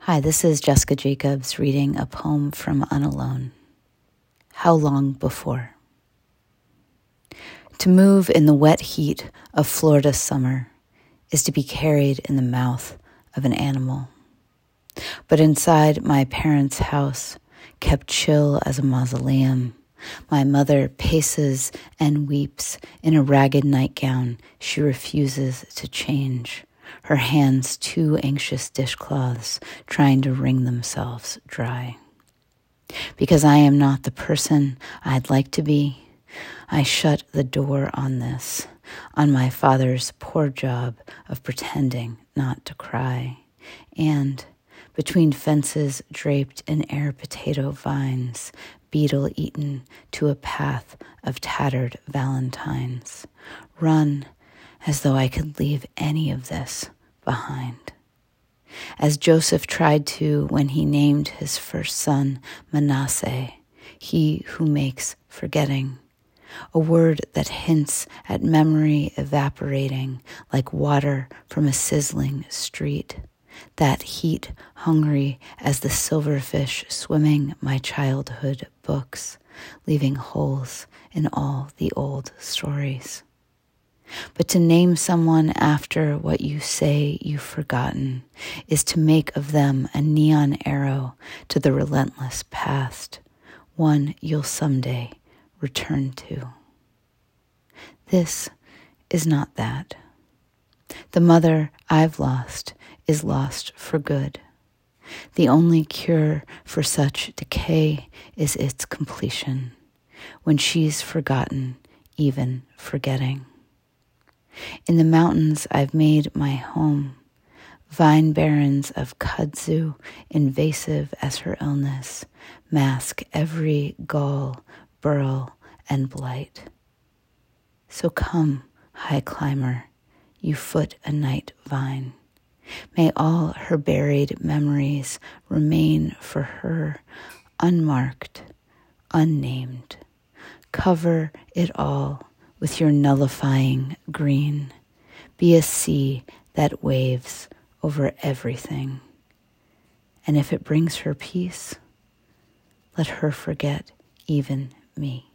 Hi, this is Jessica Jacobs reading a poem from Unalone. How long before? To move in the wet heat of Florida summer is to be carried in the mouth of an animal. But inside my parents' house, kept chill as a mausoleum, my mother paces and weeps in a ragged nightgown she refuses to change, her hands two anxious dishcloths trying to wring themselves dry. Because I am not the person I'd like to be, I shut the door on this, on my father's poor job of pretending not to cry, and between fences draped in air potato vines, beetle-eaten to a path of tattered valentines, run as though I could leave any of this behind. As Joseph tried to when he named his first son Manasseh, he who makes forgetting, a word that hints at memory evaporating like water from a sizzling street, that heat hungry as the silverfish swimming my childhood books, leaving holes in all the old stories. But to name someone after what you say you've forgotten is to make of them a neon arrow to the relentless past, one you'll someday return to. This is not that. The mother I've lost is lost for good. The only cure for such decay is its completion, when she's forgotten, even forgetting. In the mountains I've made my home, vine barrens of kudzu, invasive as her illness, mask every gall, burl, and blight. So come, high climber, you foot a night vine. May all her buried memories remain for her unmarked, unnamed. Cover it all with your nullifying green. Be a sea that waves over everything. And if it brings her peace, let her forget even me.